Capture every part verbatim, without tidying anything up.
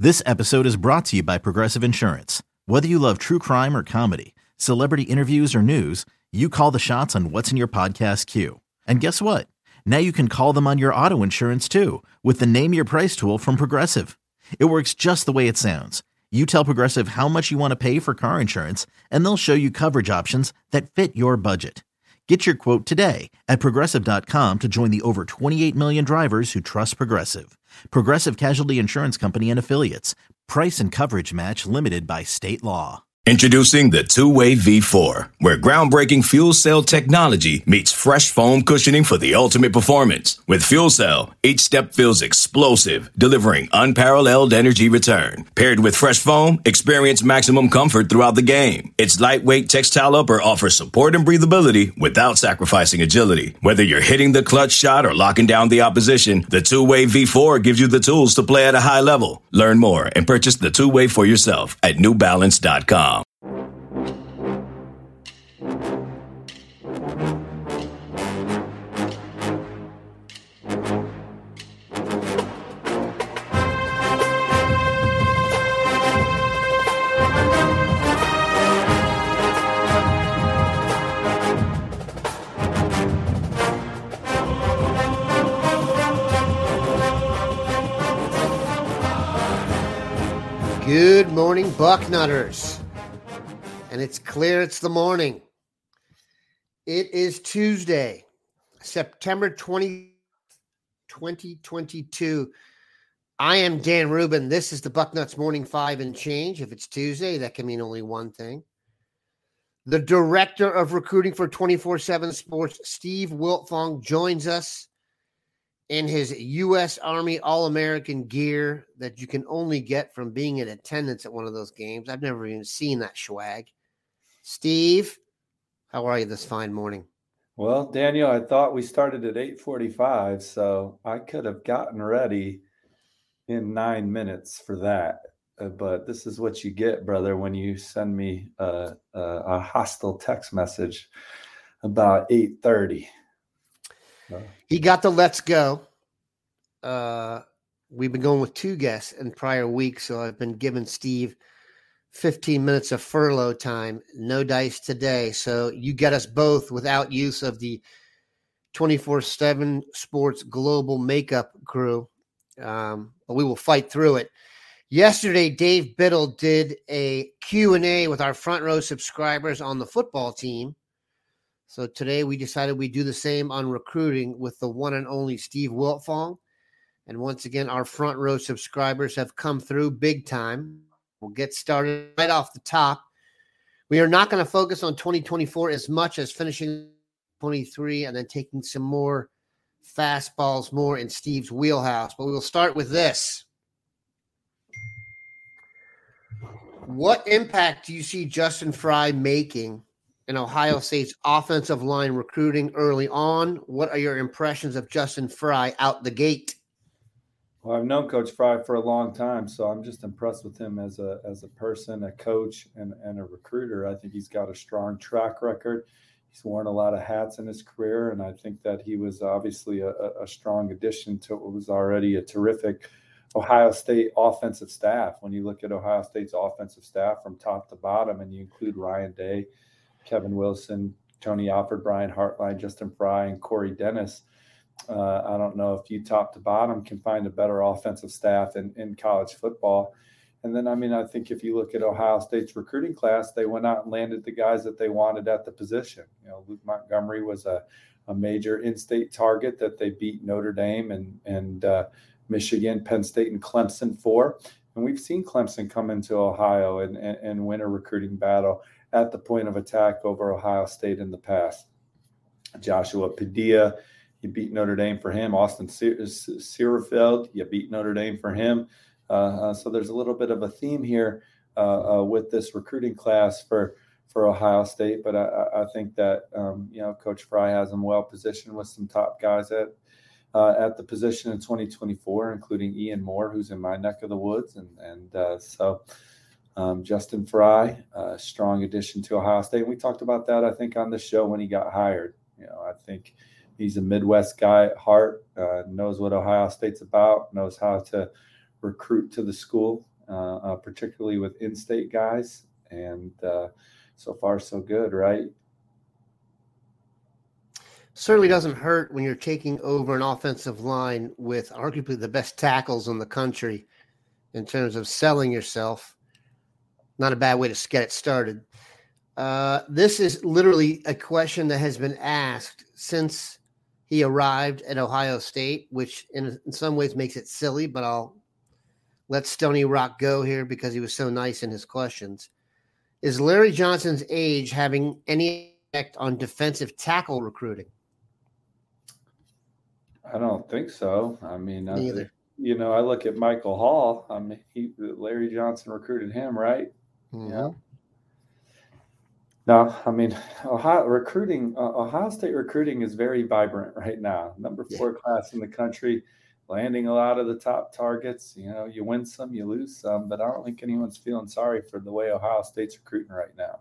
This episode is brought to you by Progressive Insurance. Whether you love true crime or comedy, celebrity interviews or news, you call the shots on what's in your podcast queue. And guess what? Now you can call them on your auto insurance too with the Name Your Price tool from Progressive. It works just the way it sounds. You tell Progressive how much you want to pay for car insurance, and they'll show you coverage options that fit your budget. Get your quote today at Progressive dot com to join the over twenty-eight million drivers who trust Progressive. Progressive Casualty Insurance Company and Affiliates. Price and coverage match limited by state law. Introducing the Two-Way V four, where groundbreaking fuel cell technology meets fresh foam cushioning for the ultimate performance. With fuel cell, each step feels explosive, delivering unparalleled energy return. Paired with fresh foam, experience maximum comfort throughout the game. Its lightweight textile upper offers support and breathability without sacrificing agility. Whether you're hitting the clutch shot or locking down the opposition, the Two-Way V four gives you the tools to play at a high level. Learn more and purchase the Two-Way for yourself at new balance dot com. Good morning, Bucknutters. And it's clear it's the morning. It is Tuesday, September twentieth, twenty twenty-two. I am Dan Rubin. This is the Bucknuts Morning Five and Change. If it's Tuesday, that can mean only one thing. The director of recruiting for twenty-four seven Sports, Steve Wiltfong, joins us in his U S Army All-American gear that you can only get from being in attendance at one of those games. I've never even seen that swag. Steve, how are you this fine morning? Well, Daniel, I thought we started at eight forty-five, so I could have gotten ready in nine minutes for that. Uh, but this is what you get, brother, when you send me a, a, a hostile text message about eight thirty. He got the let's go. Uh, we've been going with two guests in prior weeks, so I've been giving Steve fifteen minutes of furlough time. No dice today. So you get us both without use of the twenty-four seven Sports Global Makeup crew. Um, but we will fight through it. Yesterday, Dave Biddle did a Q and A with our front row subscribers on the football team. So today we decided we'd do the same on recruiting with the one and only Steve Wiltfong. And once again, our front row subscribers have come through big time. We'll get started right off the top. We are not going to focus on twenty twenty-four as much as finishing twenty-three and then taking some more fastballs more in Steve's wheelhouse. But we will start with this. What impact do you see Justin Frye making in Ohio State's offensive line recruiting early on? What are your impressions of Justin Frye out the gate? Well, I've known Coach Frye for a long time, so I'm just impressed with him as a as a person, a coach, and, and a recruiter. I think he's got a strong track record. He's worn a lot of hats in his career, and I think that he was obviously a, a strong addition to what was already a terrific Ohio State offensive staff. When you look at Ohio State's offensive staff from top to bottom, and you include Ryan Day, Kevin Wilson, Tony Alford, Brian Hartline, Justin Frye, and Corey Dennis. Uh, I don't know if you top to bottom can find a better offensive staff in, in college football. And then, I mean, I think if you look at Ohio State's recruiting class, they went out and landed the guys that they wanted at the position. You know, Luke Montgomery was a, a major in-state target that they beat Notre Dame and, and uh, Michigan, Penn State, and Clemson for. And we've seen Clemson come into Ohio and, and, and win a recruiting battle at the point of attack over Ohio State in the past. Joshua Padilla, you beat Notre Dame for him. Austin Sierrafeld, you beat Notre Dame for him. Uh, uh, so there's a little bit of a theme here uh, uh, with this recruiting class for, for Ohio State. But I, I think that, um, you know, Coach Frye has them well positioned with some top guys at uh, at the position in twenty twenty-four, including Ian Moore, who's in my neck of the woods. And, and uh, so um, Justin Frye, uh, strong addition to Ohio State. And we talked about that, I think, on the show when he got hired. You know, I think he's a Midwest guy at heart, uh, knows what Ohio State's about, knows how to recruit to the school. uh, uh, particularly with in-state guys. And uh, so far, so good, right? Certainly doesn't hurt when you're taking over an offensive line with arguably the best tackles in the country in terms of selling yourself. Not a bad way to get it started. Uh, this is literally a question that has been asked since he arrived at Ohio State, which in, in some ways makes it silly, but I'll let Stony Rock go here because he was so nice in his questions. Is Larry Johnson's age having any effect on defensive tackle recruiting? I don't think so. I mean, I, Neither. You know, I look at Michael Hall. I mean, he, Larry Johnson recruited him, right? Mm-hmm. Yeah. No, I mean, Ohio recruiting, uh, Ohio State recruiting is very vibrant right now. Number four yeah. class in the country, landing a lot of the top targets. You know, you win some, you lose some, but I don't think anyone's feeling sorry for the way Ohio State's recruiting right now.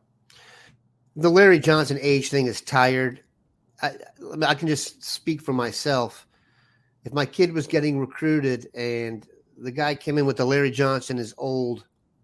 The Larry Johnson age thing is tired. I, I can just speak for myself. If my kid was getting recruited and the guy came in with the Larry Johnson is old,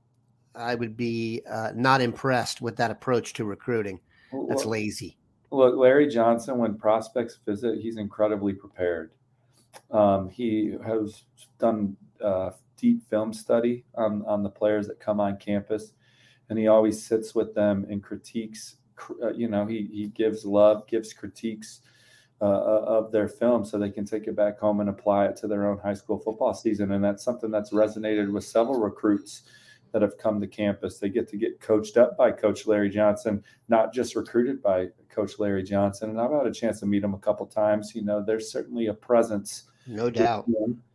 I would be uh, not impressed with that approach to recruiting. That's look, lazy. Look, Larry Johnson, when prospects visit, he's incredibly prepared. Um, he has done uh, deep film study on, on the players that come on campus, and he always sits with them and critiques. Uh, you know, he he gives love, gives critiques uh, of their film so they can take it back home and apply it to their own high school football season. And that's something that's resonated with several recruits that have come to campus. They get to get coached up by Coach Larry Johnson, not just recruited by Coach Larry Johnson. And I've had a chance to meet him a couple times. You know, there's certainly a presence. No doubt.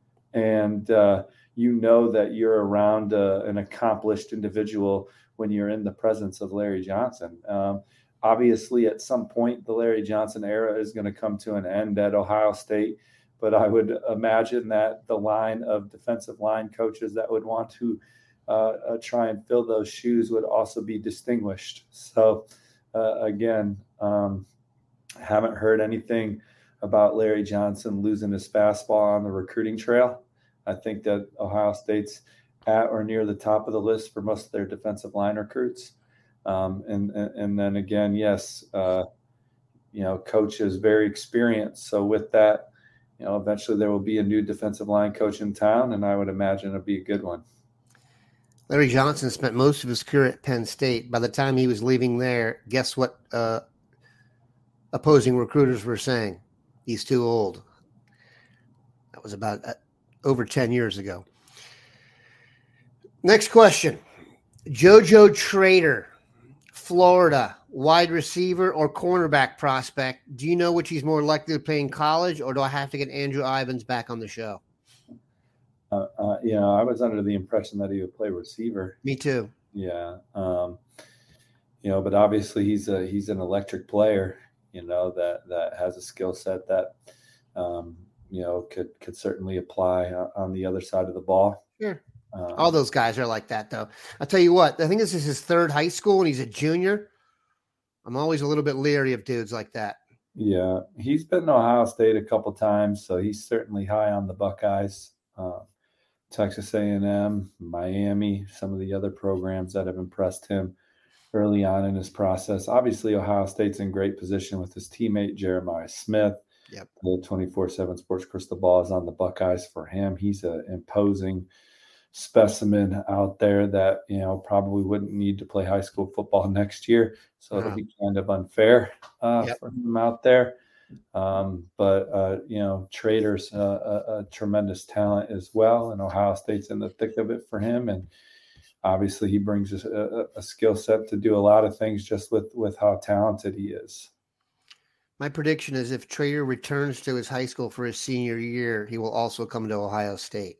And uh, you know that you're around uh, an accomplished individual when you're in the presence of Larry Johnson. Um, obviously, at some point, the Larry Johnson era is going to come to an end at Ohio State. But I would imagine that the line of defensive line coaches that would want to Uh, uh, try and fill those shoes would also be distinguished. So, uh, again, um, haven't heard anything about Larry Johnson losing his fastball on the recruiting trail. I think that Ohio State's at or near the top of the list for most of their defensive line recruits. Um, and, and and then again, yes, uh, you know, coach is very experienced. So with that, you know, eventually there will be a new defensive line coach in town, and I would imagine it'll be a good one. Larry Johnson spent most of his career at Penn State. By the time he was leaving there, guess what uh, opposing recruiters were saying? He's too old. That was about uh, over ten years ago. Next question. JoJo Trader, Florida, wide receiver or cornerback prospect. Do you know which he's more likely to play in college, or do I have to get Andrew Ivins back on the show? Uh, uh, you know, I was under the impression that he would play receiver. Me too. Yeah. Um, you know, but obviously he's a, he's an electric player, you know, that, that has a skill set that, um, you know, could, could certainly apply on the other side of the ball. Sure. Um, All those guys are like that though. I'll tell you what, I think this is his third high school and he's a junior. I'm always a little bit leery of dudes like that. Yeah. He's been to Ohio State a couple times, so he's certainly high on the Buckeyes. Um, Texas A and M, Miami, some of the other programs that have impressed him early on in his process. Obviously, Ohio State's in great position with his teammate, Jeremiah Smith. Yep. The twenty-four seven Sports Crystal Ball is on the Buckeyes for him. He's an imposing specimen out there that, you know, probably wouldn't need to play high school football next year. So wow. It'll be kind of unfair uh, yep. for him out there. Um, but, uh, you know, Trader's uh, a, a tremendous talent as well, and Ohio State's in the thick of it for him. And obviously he brings a, a, a skill set to do a lot of things just with, with how talented he is. My prediction is if Trader returns to his high school for his senior year, he will also come to Ohio State.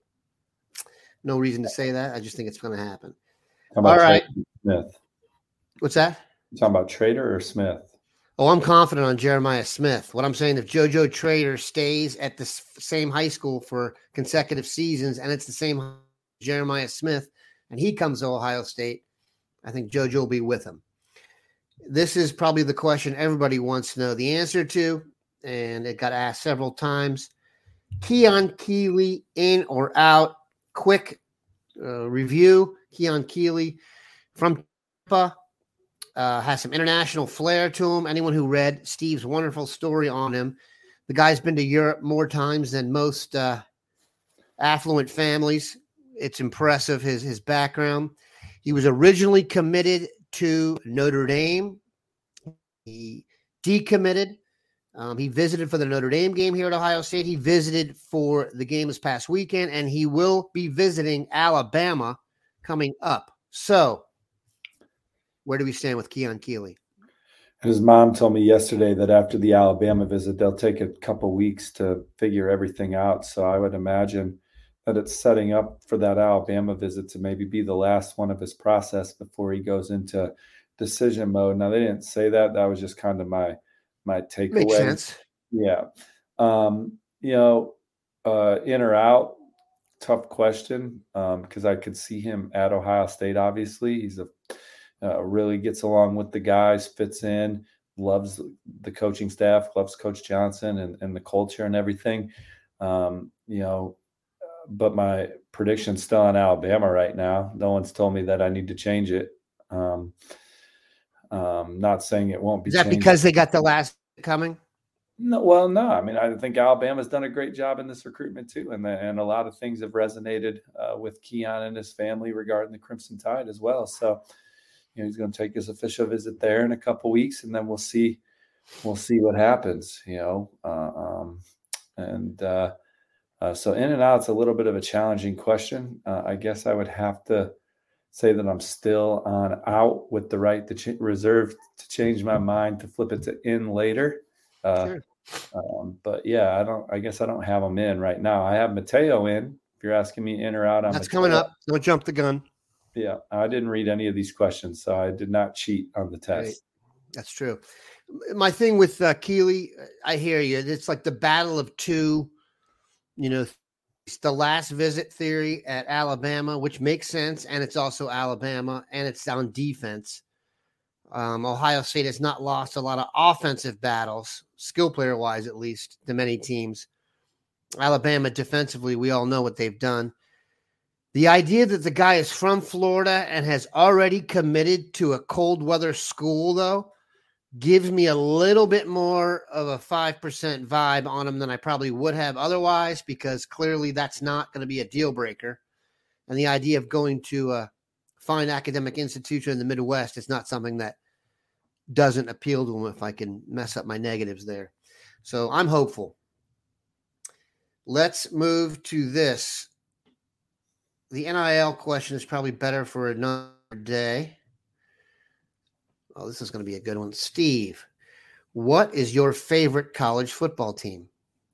No reason to say that. I just think it's going to happen. How about All right. Smith? What's that? You talking about Trader or Smith? Oh, I'm confident on Jeremiah Smith. What I'm saying, if JoJo Trader stays at the same high school for consecutive seasons and it's the same Jeremiah Smith and he comes to Ohio State, I think JoJo will be with him. This is probably the question everybody wants to know the answer to, and it got asked several times. Keon Keeley, in or out? Quick uh, review. Keon Keeley from Tampa uh, has some international flair to him. Anyone who read Steve's wonderful story on him, the guy's been to Europe more times than most uh, affluent families. It's impressive, his, his background. He was originally committed to Notre Dame. He decommitted. Um, he visited for the Notre Dame game here at Ohio State. He visited for the game this past weekend, and he will be visiting Alabama coming up. So, where do we stand with Keon Keeley? His mom told me yesterday that after the Alabama visit, they'll take a couple weeks to figure everything out. So I would imagine that it's setting up for that Alabama visit to maybe be the last one of his process before he goes into decision mode. Now, they didn't say that. That was just kind of my my takeaway. Makes sense. Yeah. Um, you know, uh, in or out, tough question, um, because I could see him at Ohio State, obviously. He's a uh, really gets along with the guys, fits in, loves the coaching staff, loves Coach Johnson and, and the culture and everything. Um, you know, but my prediction's still on Alabama right now. No one's told me that I need to change it. Um, um, not saying it won't be. Is that changed. because they got the last coming? No, well, no. I mean, I think Alabama's done a great job in this recruitment too, and the, and a lot of things have resonated uh, with Keon and his family regarding the Crimson Tide as well. So, you know, he's going to take his official visit there in a couple weeks, and then we'll see, we'll see what happens. You know, uh, um, and uh, uh, so in and out, it's a little bit of a challenging question. Uh, I guess I would have to say that I'm still on out with the right to ch- reserve to change my mind to flip it to in later. Uh, Sure. um, but yeah, I don't. I guess I don't have them in right now. I have Mateo in. If you're asking me in or out, on That's Mateo. coming up. Don't jump the gun. Yeah, I didn't read any of these questions, so I did not cheat on the test. Right. That's true. My thing with uh, Keeley, I hear you. It's like the battle of two. You know, it's the last visit theory at Alabama, which makes sense, and it's also Alabama, and it's on defense. Um, Ohio State has not lost a lot of offensive battles, skill player wise, at least, to many teams. Alabama defensively, we all know what they've done. The idea that the guy is from Florida and has already committed to a cold weather school, though, gives me a little bit more of a five percent vibe on him than I probably would have otherwise, because clearly that's not going to be a deal breaker. And the idea of going to a fine academic institution in the Midwest is not something that doesn't appeal to him if I can mess up my negatives there. So I'm hopeful. Let's move to this. The N I L question is probably better for another day. Oh, this is going to be a good one. Steve, what is your favorite college football team?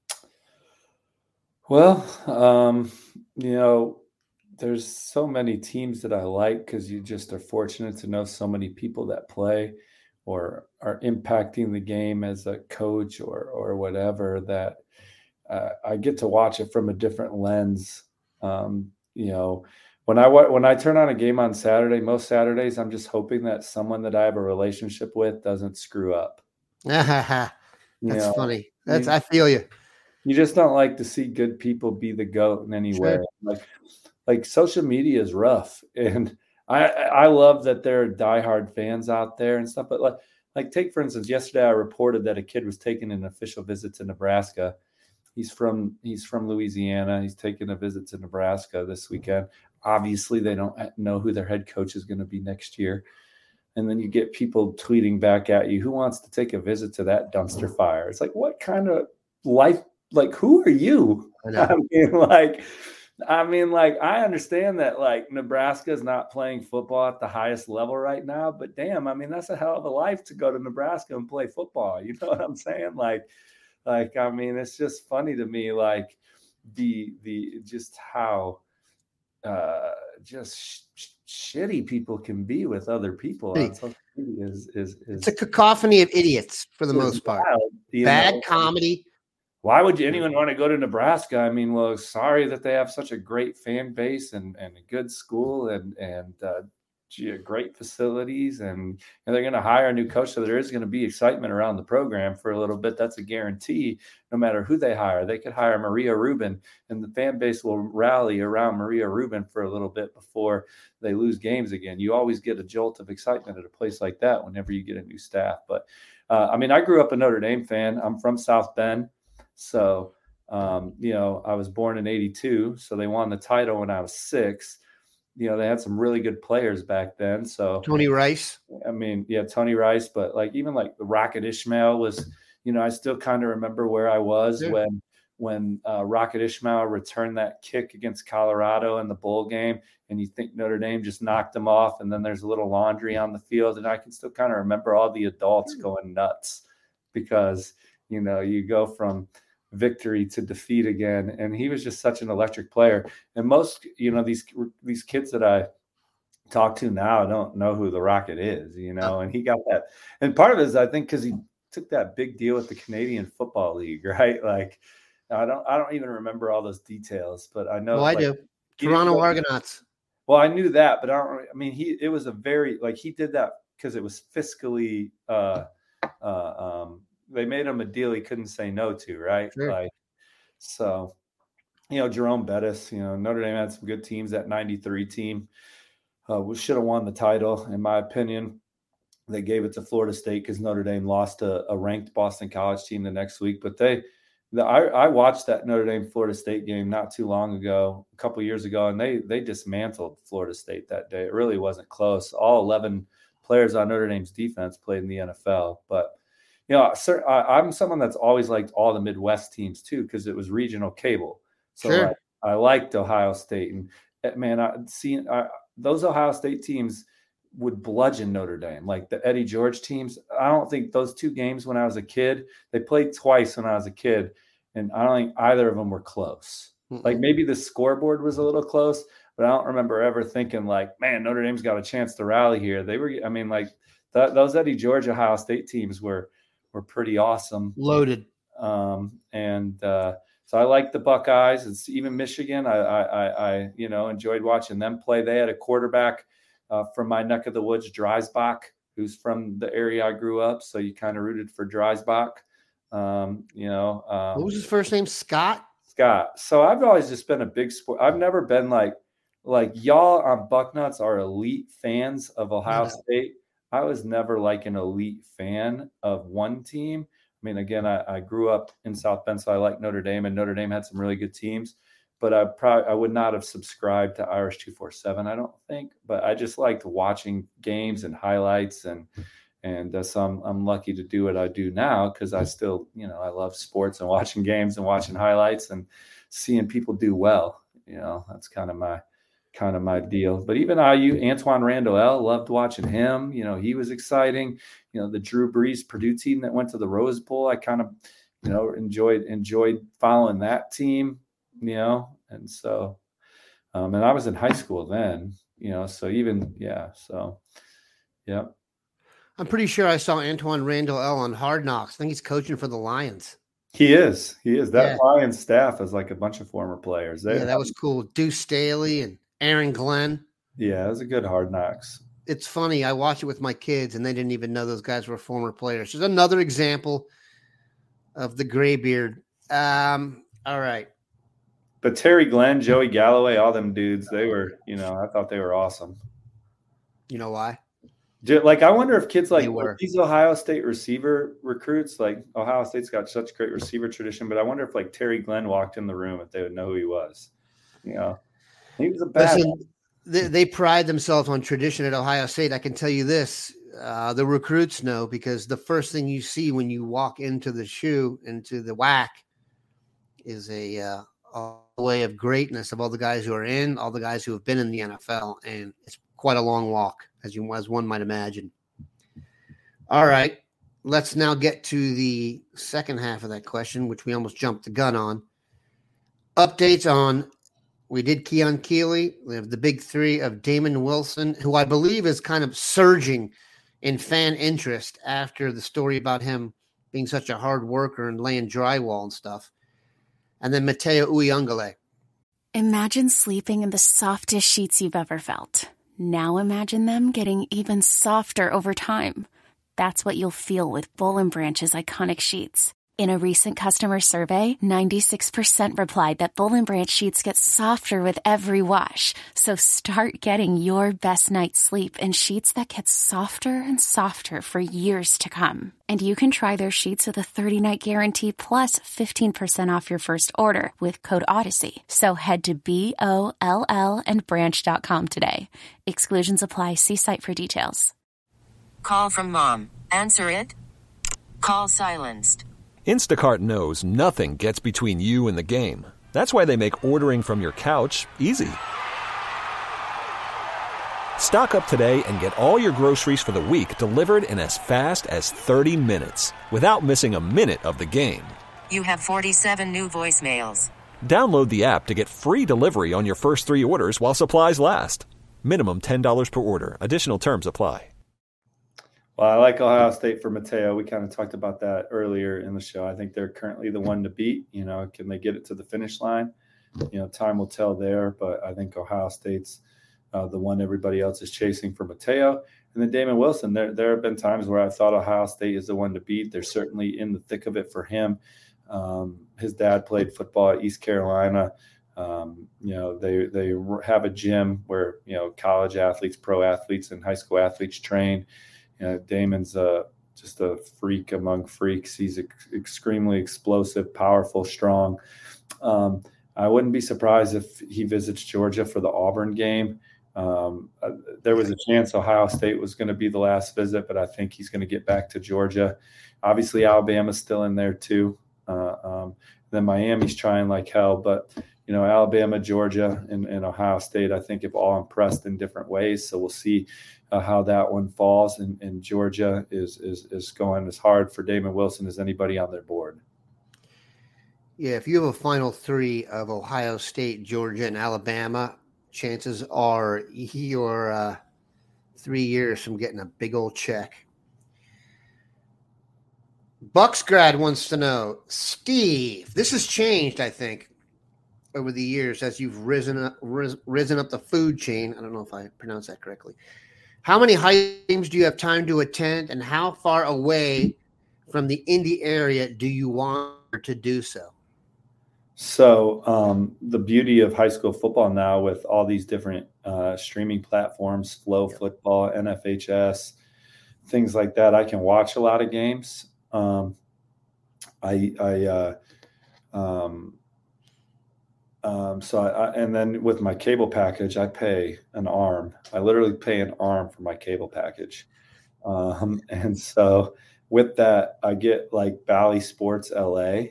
Well, um, you know, there's so many teams that I like because you just are fortunate to know so many people that play or are impacting the game as a coach or or whatever, that uh, I get to watch it from a different lens. Um, you know, when I when I turn on a game on Saturday, most Saturdays, I'm just hoping that someone that I have a relationship with doesn't screw up. That's You know, funny. That's you, I feel you. you just don't like to see good people be the GOAT in any way. Sure. Like, like social media is rough, and I I love that there are diehard fans out there and stuff. But like like take for instance, yesterday I reported that a kid was taking an official visit to Nebraska. He's from he's from Louisiana. He's taking a visit to Nebraska this weekend. Obviously, they don't know who their head coach is going to be next year. And then you get people tweeting back at you, who wants to take a visit to that dumpster fire? It's like, what kind of life? Like, who are you? I know. I mean, like, I mean, like, I understand that, like, Nebraska is not playing football at the highest level right now, but damn, I mean, that's a hell of a life to go to Nebraska and play football. You know what I'm saying? Like, like, I mean, it's just funny to me, like, the, the, just how, uh, just sh- sh- shitty people can be with other people on social media is, is, is It's a cacophony of idiots for the most part. wild, you Bad know? comedy. Why would you, anyone want to go to Nebraska? I mean, well, sorry that they have such a great fan base and, and a good school and and uh, great facilities, and, and they're going to hire a new coach. So there is going to be excitement around the program for a little bit. That's a guarantee. No matter who they hire, they could hire Maria Rubin, and the fan base will rally around Maria Rubin for a little bit before they lose games again. You always get a jolt of excitement at a place like that whenever you get a new staff. But uh, I mean, I grew up a Notre Dame fan. I'm from South Bend. So, um, you know, I was born in eighty-two. So they won the title when I was six. You know, they had some really good players back then. So Tony Rice. I mean, yeah, Tony Rice, but like even like the Rocket Ismail was, you know, I still kind of remember where I was yeah. when when uh, Rocket Ismail returned that kick against Colorado in the bowl game, and you think Notre Dame just knocked them off, and then there's a little laundry on the field, and I can still kind of remember all the adults going nuts because, you know, you go from victory to defeat again, and he was just such an electric player. And most, you know, these these kids that I talk to now don't know who the Rocket is, you know, and he got that. And part of it is, I think, because he took that big deal with the Canadian Football League, right? Like, I don't I don't even remember all those details, but I know. Well, I like, do. Toronto Argonauts. Well, I knew that, but I don't. I mean, he it was a very like he did that because it was fiscally. Uh, uh, um, They made him a deal he couldn't say no to, right? Sure. Like, so, you know, Jerome Bettis, you know, Notre Dame had some good teams. That ninety-three team uh, we should have won the title, in my opinion. They gave it to Florida State because Notre Dame lost a, a ranked Boston College team the next week. But they, the, I, I watched that Notre Dame Florida State game not too long ago, a couple years ago, and they they dismantled Florida State that day. It really wasn't close. All eleven players on Notre Dame's defense played in the N F L, but. You know, sir, I, I'm someone that's always liked all the Midwest teams too because it was regional cable. So sure. I, I liked Ohio State, and man, I seen I, those Ohio State teams would bludgeon Notre Dame, like the Eddie George teams. I don't think those two games when I was a kid, they played twice when I was a kid, and I don't think either of them were close. Mm-mm. Like maybe the scoreboard was a little close, but I don't remember ever thinking like, man, Notre Dame's got a chance to rally here. They were, I mean, like th- those Eddie George Ohio State teams were. were pretty awesome. Loaded. Um, and uh, so I like the Buckeyes. It's even Michigan. I, I, I, you know, enjoyed watching them play. They had a quarterback uh, from my neck of the woods, Dreisbach, who's from the area I grew up. So you kind of rooted for Dreisbach. Um, you know, um, what was his first name? Scott? Scott. So I've always just been a big sport. I've never been like, like y'all on Bucknuts are elite fans of Ohio yeah. State. I was never like an elite fan of one team. I mean, again, I, I grew up in South Bend, so I like Notre Dame, and Notre Dame had some really good teams. But I probably I would not have subscribed to Irish two forty-seven, I don't think. But I just liked watching games and highlights, and and uh, so I'm, I'm lucky to do what I do now because I still, you know, I love sports and watching games and watching highlights and seeing people do well. You know, that's kind of my. kind of my deal. But even I U, Antoine Randall L, loved watching him. You know, he was exciting. You know, the Drew Brees Purdue team that went to the Rose Bowl, I kind of, you know, enjoyed enjoyed following that team, you know. And so, um, and I was in high school then, you know, so even, yeah, so, yeah. I'm pretty sure I saw Antoine Randall L on Hard Knocks. I think he's coaching for the Lions. He is. He is. That yeah. Lions staff is like a bunch of former players. They, yeah, that was cool. Deuce Staley and Aaron Glenn. Yeah, it was a good Hard Knocks. It's funny. I watch it with my kids, and they didn't even know those guys were former players. Just another example of the graybeard. Um, all right. But Terry Glenn, Joey Galloway, all them dudes, they were, you know, I thought they were awesome. You know why? Like, I wonder if kids like were. these Ohio State receiver recruits, like Ohio State's got such great receiver tradition, but I wonder if like Terry Glenn walked in the room, if they would know who he was, you know. He was a bad Listen, they, they pride themselves on tradition at Ohio State. I can tell you this, uh, the recruits know, because the first thing you see when you walk into the shoe, into the W A C, is a, uh, a way of greatness of all the guys who are in, all the guys who have been in the N F L, and it's quite a long walk, as you as one might imagine. All right, let's now get to the second half of that question, which we almost jumped the gun on. Updates on We did Keon Keeley. We have the big three of Damon Wilson, who I believe is kind of surging in fan interest after the story about him being such a hard worker and laying drywall and stuff. And then Mateo Uyungale. Imagine sleeping in the softest sheets you've ever felt. Now imagine them getting even softer over time. That's what you'll feel with Boll and Branch's iconic sheets. In a recent customer survey, ninety-six percent replied that Boll and Branch sheets get softer with every wash. So start getting your best night's sleep in sheets that get softer and softer for years to come. And you can try their sheets with a thirty-night guarantee plus fifteen percent off your first order with code Odyssey. So head to B O L L and branch dot com today. Exclusions apply. See site for details. Call from mom. Answer it. Call silenced. Instacart knows nothing gets between you and the game. That's why they make ordering from your couch easy. Stock up today and get all your groceries for the week delivered in as fast as thirty minutes without missing a minute of the game. You have forty-seven new voicemails. Download the app to get free delivery on your first three orders while supplies last. Minimum ten dollars per order. Additional terms apply. Well, I like Ohio State for Mateo. We kind of talked about that earlier in the show. I think they're currently the one to beat. You know, can they get it to the finish line? You know, time will tell there, but I think Ohio State's uh, the one everybody else is chasing for Mateo. And then Damon Wilson, there there have been times where I thought Ohio State is the one to beat. They're certainly in the thick of it for him. Um, his dad played football at East Carolina. Um, you know, they they have a gym where, you know, college athletes, pro athletes, and high school athletes train. You know, Damon's uh, just a freak among freaks. He's ex- extremely explosive, powerful, strong. Um, I wouldn't be surprised if he visits Georgia for the Auburn game. Um, uh, there was a chance Ohio State was going to be the last visit, but I think he's going to get back to Georgia. Obviously, Alabama's still in there too. Uh, um, then Miami's trying like hell, but you know, Alabama, Georgia, and, and Ohio State, I think, have all impressed in different ways. So we'll see uh, how that one falls. And, and Georgia is, is is going as hard for Damon Wilson as anybody on their board. Yeah, if you have a final three of Ohio State, Georgia, and Alabama, chances are you're uh, three years from getting a big old check. Bucksgrad wants to know, Steve, this has changed, I think, over the years as you've risen up, ris- risen up the food chain. I don't know if I pronounced that correctly. How many high games do you have time to attend, and how far away from the Indy area do you want to do so? So um, the beauty of high school football now with all these different uh, streaming platforms, Flow yeah. Football, N F H S, things like that, I can watch a lot of games. Um, I, I, uh, um, um, so I, I, and then with my cable package, I pay an arm. I literally pay an arm for my cable package. Um, and so with that, I get like Bally Sports L A,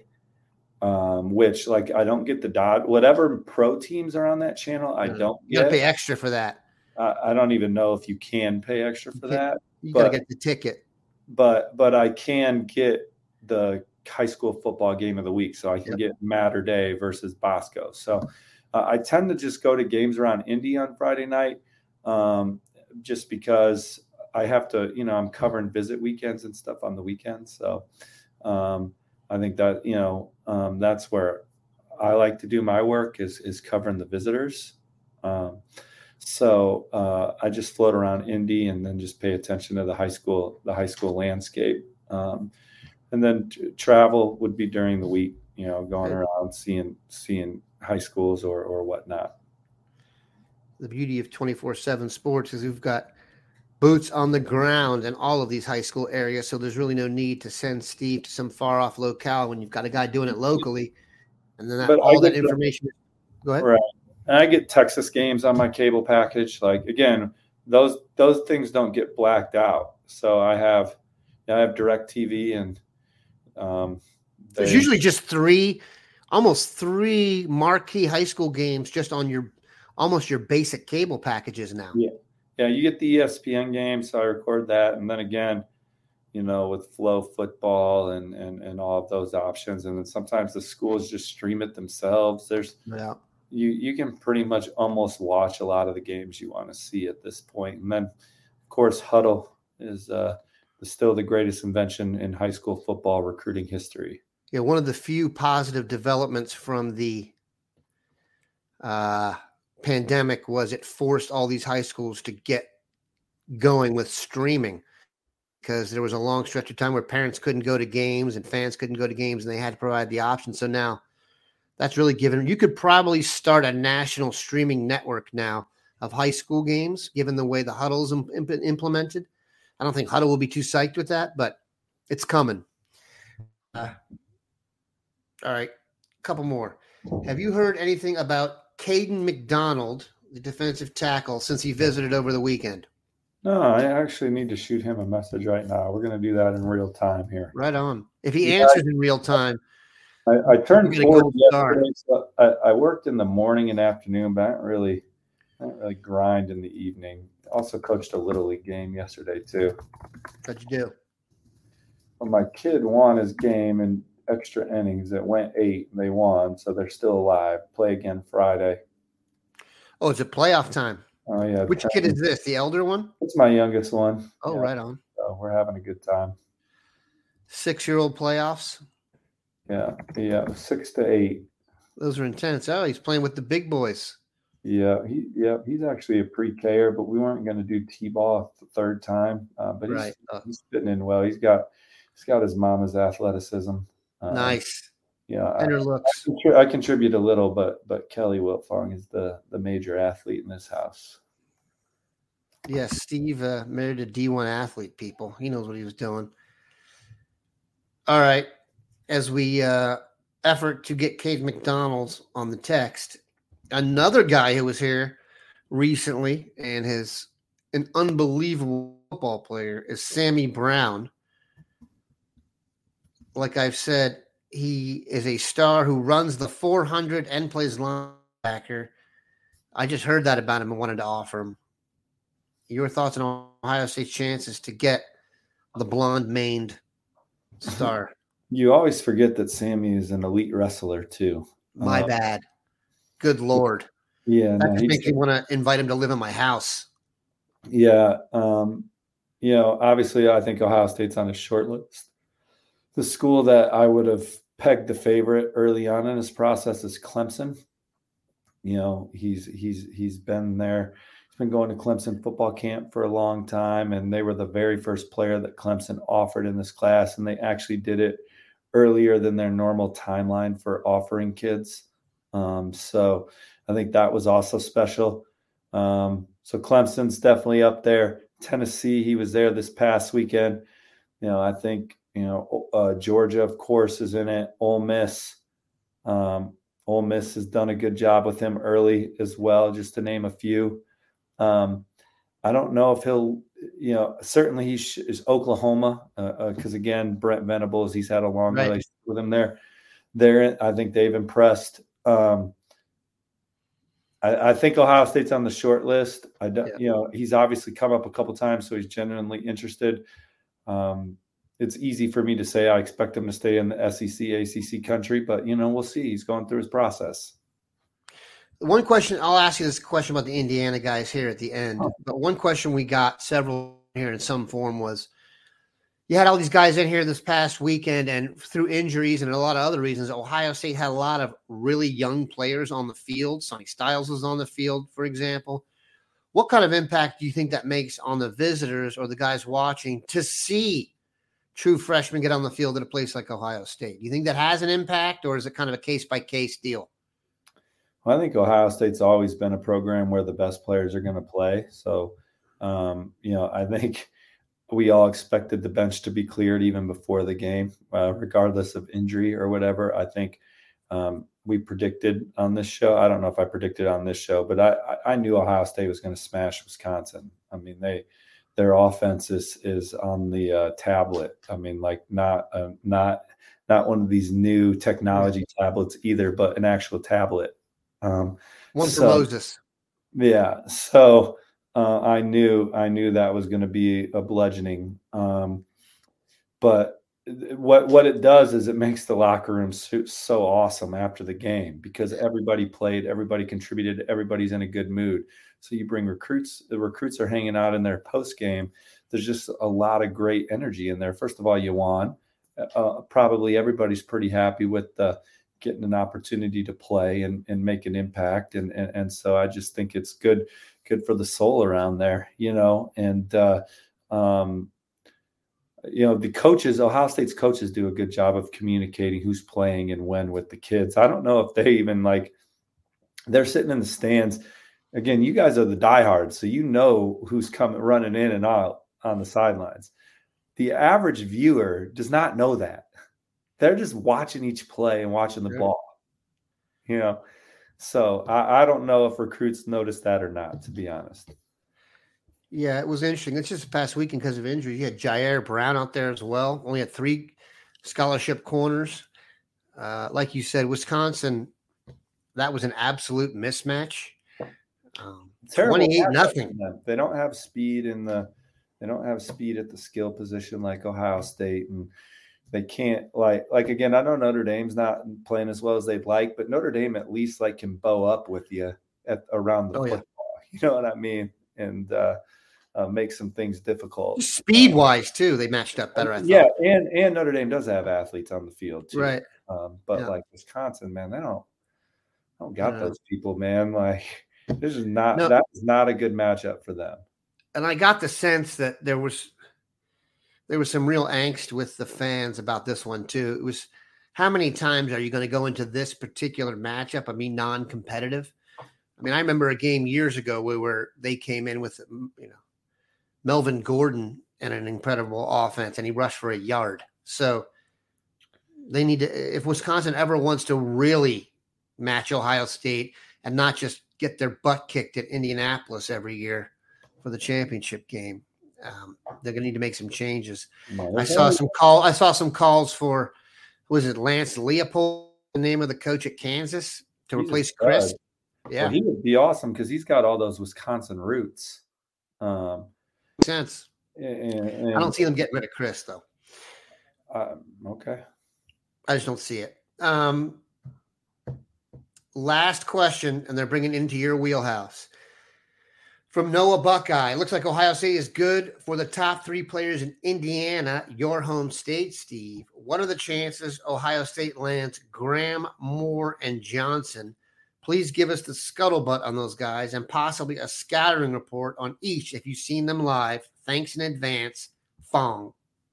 um, which like, I don't get the dot, whatever pro teams are on that channel. I don't you gotta get. pay extra for that. Uh, I don't even know if you can pay extra for that. You got to get the ticket. But but I can get the high school football game of the week, so I can yep. get Mater Day versus Bosco. So uh, I tend to just go to games around Indy on Friday night, um, just because I have to, you know, I'm covering visit weekends and stuff on the weekends. So um, I think that, you know, um, that's where I like to do my work is is covering the visitors. Um, So uh, I just float around Indy and then just pay attention to the high school, the high school landscape. Um, and then t- travel would be during the week, you know, going around seeing seeing high schools or or whatnot. The beauty of twenty-four seven sports is we've got boots on the ground in all of these high school areas. So there's really no need to send Steve to some far off locale when you've got a guy doing it locally. And then that, all that information. The, go ahead. Right. And I get Texas games on my cable package. Like, again, those those things don't get blacked out. So I have I have DirecTV and um, they, there's usually just three, almost three marquee high school games just on your almost your basic cable packages now. Yeah, yeah. You get the E S P N games, so I record that, and then again, you know, with Flow Football and and and all of those options, and then sometimes the schools just stream it themselves. There's yeah. You you can pretty much almost watch a lot of the games you want to see at this point. And then, of course, Huddle is uh, still the greatest invention in high school football recruiting history. Yeah, one of the few positive developments from the uh, pandemic was it forced all these high schools to get going with streaming, because there was a long stretch of time where parents couldn't go to games and fans couldn't go to games, and they had to provide the option. So now that's really given, you could probably start a national streaming network now of high school games, given the way the Huddle's imp- implemented. I don't think Huddle will be too psyched with that, but it's coming. Uh, all right, a couple more. Have you heard anything about Caden McDonald, the defensive tackle, since he visited over the weekend? No, I actually need to shoot him a message right now. We're going to do that in real time here. Right on. If he Yeah, answers in real time, I, I turned You're gonna forty go yesterday, so I, I worked in the morning and afternoon, but I didn't really, I didn't really grind in the evening. Also coached a Little League game yesterday too. what'd you do? Well, my kid won his game in extra innings. It went eight, and they won, so they're still alive. Play again Friday. Oh, it's a playoff time. Oh yeah. Which ten. kid is this? The elder one? It's my youngest one. Oh, Yeah, right on. so we're having a good time. Six-year-old playoffs. Yeah, yeah, six to eight. Those are intense. Oh, he's playing with the big boys. Yeah, he yeah he's actually a pre-K'er, but we weren't going to do T-ball the third time. Uh, but he's Right. Uh, he's fitting in well. He's got he's got his mama's athleticism. Uh, nice. Yeah, I, And her I, looks. contri- I contribute a little, but but Kelly Wiltfong is the the major athlete in this house. Yes, Steve uh, married a D one athlete, people. He knows what he was doing. All right. As we uh, effort to get Cade McDonald on the text, another guy who was here recently and is an unbelievable football player is Sammy Brown. Like I've said, he is a star who runs the four hundred and plays linebacker. I just heard that about him and wanted to offer him. Your thoughts on Ohio State's chances to get the blonde-maned star? You always forget that Sammy is an elite wrestler too. My Um, bad. Good Lord. Yeah, That no, just he's, makes me want to invite him to live in my house. yeah. Um, you know, obviously, I think Ohio State's on a short list. The school that I would have pegged the favorite early on in his process is Clemson. You know, he's he's he's been there. He's been going to Clemson football camp for a long time, and they were the very first player that Clemson offered in this class, and they actually did it earlier than their normal timeline for offering kids. Um, so I think that was also special. Um, so Clemson's definitely up there. Tennessee, he was there this past weekend. You know, I think, you know, uh, Georgia, of course, is in it. Ole Miss. Um, Ole Miss has done a good job with him early as well, just to name a few. Um, I don't know if he'll, you know, certainly he sh- is Oklahoma because, uh, uh, again, Brent Venables, he's had a long Right. relationship with him there. There, I think they've impressed. Um, I, I think Ohio State's on the short list. I don't, Yeah. you know, he's obviously come up a couple times, so he's genuinely interested. Um, it's easy for me to say I expect him to stay in the S E C, A C C country, but, you know, we'll see. He's going through his process. One question, I'll ask you this question about the Indiana guys here at the end. Oh. But one question we got several here in some form was, you had all these guys in here this past weekend, and through injuries and a lot of other reasons, Ohio State had a lot of really young players on the field. Sonny Styles was on the field, for example. What kind of impact do you think that makes on the visitors or the guys watching to see true freshmen get on the field at a place like Ohio State? Do you think that has an impact, or is it kind of a case-by-case deal? Well, I think Ohio State's always been a program where the best players are going to play. So, um, you know, I think we all expected the bench to be cleared even before the game, uh, regardless of injury or whatever. I think um, we predicted on this show. I don't know if I predicted on this show, but I, I knew Ohio State was going to smash Wisconsin. I mean, they their offense is is on the uh, tablet. I mean, like not uh, not not one of these new technology tablets either, but an actual tablet. Um, One for so, Moses. Yeah. So uh, I knew, I knew that was going to be a bludgeoning. Um, but what, what it does is it makes the locker room so, so awesome after the game because everybody played, everybody contributed, everybody's in a good mood. So you bring recruits, the recruits are hanging out in their post game. There's just a lot of great energy in there. First of all, you won. Uh, probably everybody's pretty happy with the getting an opportunity to play and, and make an impact. And, and, and so I just think it's good, good for the soul around there, you know, and, uh, um, you know, the coaches, Ohio State's coaches do a good job of communicating who's playing and when with the kids. I don't know if they even like, they're sitting in the stands. Again, you guys are the diehards, so you know who's coming running in and out on the sidelines. The average viewer does not know that. They're just watching each play and watching the ball, you know. So I, I don't know if recruits noticed that or not, to be honest. Yeah, it was interesting. It's just the past weekend because of injury. You had Jair Brown out there as well. Only had three scholarship corners. Uh, like you said, Wisconsin, that was an absolute mismatch. Um, twenty-eight nothing. They don't have speed in the. They don't have speed at the skill position like Ohio State, and they can't like like again. I know Notre Dame's not playing as well as they'd like, but Notre Dame at least like can bow up with you at around the oh, football. Yeah. You know what I mean? And uh, uh, make some things difficult. Speed wise too, they matched up better. I thought. Yeah, and and Notre Dame does have athletes on the field too, right? Um, but yeah. like Wisconsin, man, they don't. I don't got yeah. those people, man. Like this is not no. that is not a good matchup for them. And I got the sense that there was there was some real angst with the fans about this one too. It was how many times are you going to go into this particular matchup? I mean, non-competitive. I mean, I remember a game years ago where, where they came in with you know Melvin Gordon and an incredible offense, and he rushed for a yard. So they need to. If Wisconsin ever wants to really match Ohio State and not just get their butt kicked at Indianapolis every year for the championship game, um, they're going to need to make some changes. Okay. I saw some call. I saw some calls for, was it Lance Leopold, the name of the coach at Kansas, to he's replace Chris? Yeah, well, he would be awesome because he's got all those Wisconsin roots. Um, Makes sense. And, and, I don't see them getting rid of Chris though. Um, okay. I just don't see it. Um, last question, and they're bringing it into your wheelhouse. From Noah Buckeye, looks like Ohio State is good for the top three players in Indiana, your home state, Steve. What are the chances Ohio State lands Graham, Moore, and Johnson? Please give us the scuttlebutt on those guys and possibly a scattering report on each if you've seen them live. Thanks in advance, Fong.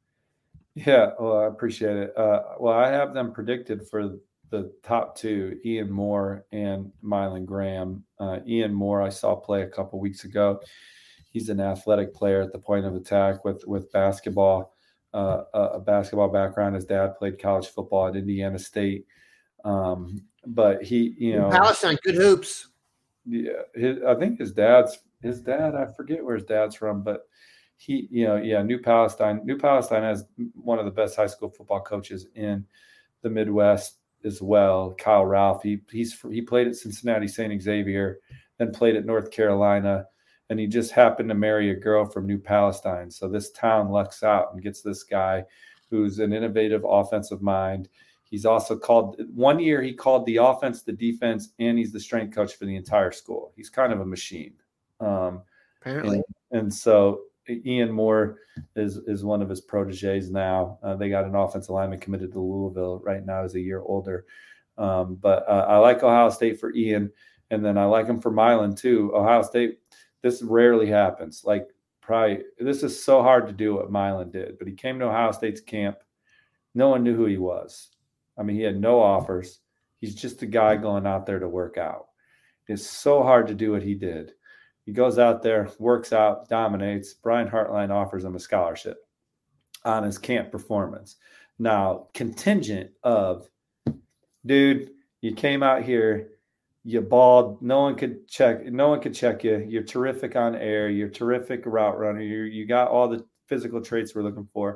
Yeah, well, I appreciate it. Uh, well, I have them predicted for the top two, Ian Moore and Mylan Graham. Uh, Ian Moore, I saw play a couple weeks ago. He's an athletic player at the point of attack with with basketball, uh, a basketball background. His dad played college football at Indiana State. Um, but he, you know, Palestine, good hoops. Yeah, his, I think his dad's his dad. I forget where his dad's from, but he, you know, yeah, New Palestine. New Palestine has one of the best high school football coaches in the Midwest as well. Kyle Ralph. He he's he played at Cincinnati Saint Xavier, then played at North Carolina, and he just happened to marry a girl from New Palestine. So this town lucks out and gets this guy who's an innovative offensive mind. He's also called one year he called the offense, the defense, and he's the strength coach for the entire school. He's kind of a machine. Um, Apparently. And, and so Ian Moore is is one of his proteges now. Uh, they got an offensive lineman committed to Louisville right now. He's a year older. Um, but uh, I like Ohio State for Ian, and then I like him for Mylan too. Ohio State, this rarely happens. Like probably this is so hard to do what Mylan did, but he came to Ohio State's camp. No one knew who he was. I mean, he had no offers. He's just a guy going out there to work out. It's so hard to do what he did. He goes out there, works out, dominates. Brian Hartline offers him a scholarship on his camp performance. Now, contingent of, dude, you came out here, you balled. No one could check. No one could check you. You're terrific on air. You're terrific route runner. You you got all the physical traits we're looking for.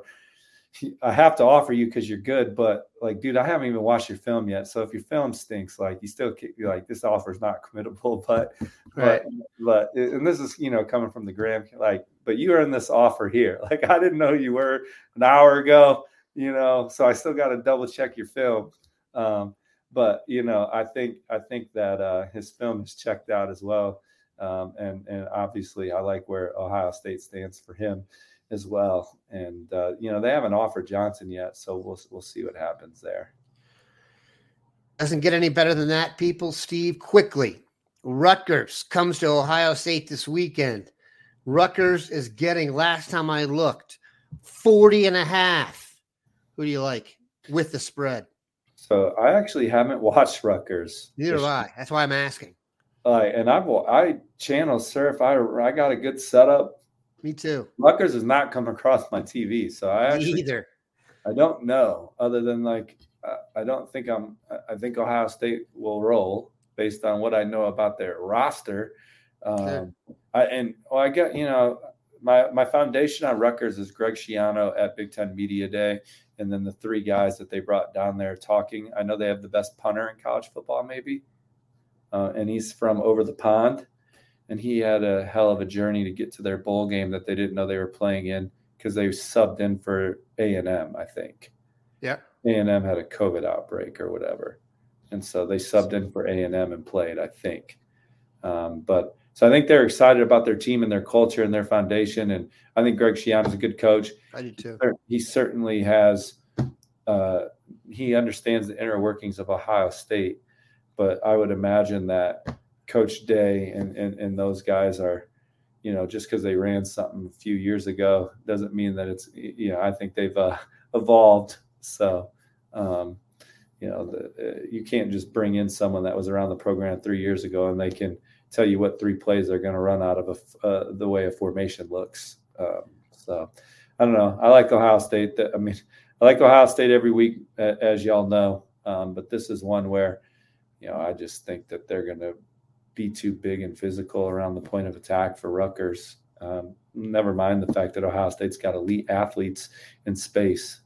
I have to offer you because you're good, but like, dude, I haven't even watched your film yet. So if your film stinks, like you still you're like, this offer is not committable, but, right. but, but, and this is, you know, coming from the Graham, like, but you earned this offer here. Like, I didn't know you were an hour ago, you know, so I still got to double check your film. Um, but, you know, I think, I think that uh, his film is checked out as well. Um, and, and obviously I like where Ohio State stands for him as well. And, uh, you know, they haven't offered Johnson yet, so we'll we'll see what happens there. Doesn't get any better than that, people. Steve, quickly. Rutgers comes to Ohio State this weekend. Rutgers is getting, last time I looked, forty and a half. Who do you like with the spread? So I actually haven't watched Rutgers. Neither have I. That's why I'm asking. Uh, and I've I channel surf. I I got a good setup. Me too. Rutgers has not come across my T V, so I actually Me either. I don't know. Other than like, uh, I don't think I'm. I think Ohio State will roll based on what I know about their roster. Um, Sure. I and well, I get you know my my foundation on Rutgers is Greg Schiano at Big Ten Media Day, and then the three guys that they brought down there talking. I know they have the best punter in college football, maybe. Uh, and he's from over the pond, and he had a hell of a journey to get to their bowl game that they didn't know they were playing in because they subbed in for A and M, I think. Yeah. A and M had a COVID outbreak or whatever, and so they subbed in for A and M and played, I think. Um, but so I think they're excited about their team and their culture and their foundation, and I think Greg Schiano is a good coach. I do too. He certainly has uh, – he understands the inner workings of Ohio State. But I would imagine that Coach Day and, and, and those guys are, you know, just because they ran something a few years ago doesn't mean that it's, you know, I think they've uh, evolved. So, um, you know, the, uh, you can't just bring in someone that was around the program three years ago and they can tell you what three plays they're going to run out of a, uh, the way a formation looks. Um, so, I don't know. I like Ohio State. That, I mean, I like Ohio State every week, as y'all know. Um, but this is one where, you know, I just think that they're going to be too big and physical around the point of attack for Rutgers. Um, never mind the fact that Ohio State's got elite athletes in space.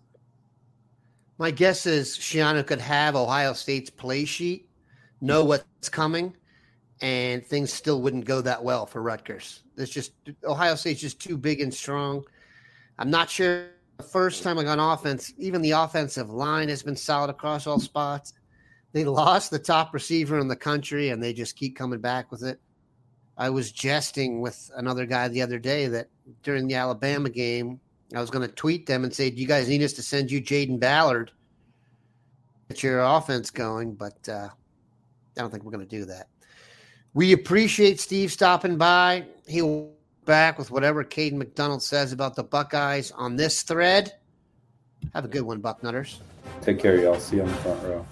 My guess is Schiano could have Ohio State's play sheet, know what's coming, and things still wouldn't go that well for Rutgers. There's just Ohio State's just too big and strong. I'm not sure the first time I got on offense, even the offensive line has been solid across all spots. They lost the top receiver in the country, and they just keep coming back with it. I was jesting with another guy the other day that during the Alabama game, I was going to tweet them and say, do you guys need us to send you Jaden Ballard? Get your offense going, but uh, I don't think we're going to do that. We appreciate Steve stopping by. He'll be back with whatever Caden McDonald says about the Buckeyes on this thread. Have a good one, Bucknutters. Take care, y'all. See you on the front row.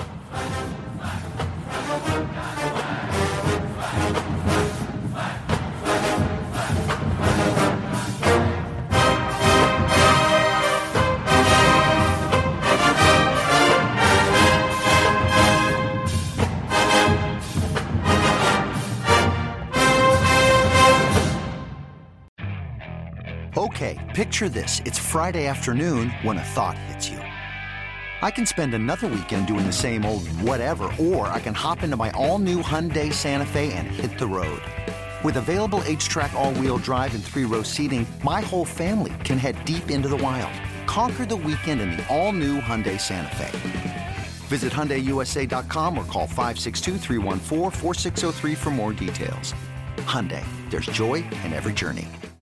Okay, picture this. It's Friday afternoon when a thought hits you. I can spend another weekend doing the same old whatever, or I can hop into my all-new Hyundai Santa Fe and hit the road. With available H-Track all-wheel drive and three-row seating, my whole family can head deep into the wild. Conquer the weekend in the all-new Hyundai Santa Fe. Visit Hyundai U S A dot com or call five six two, three one four, four six zero three for more details. Hyundai, there's joy in every journey.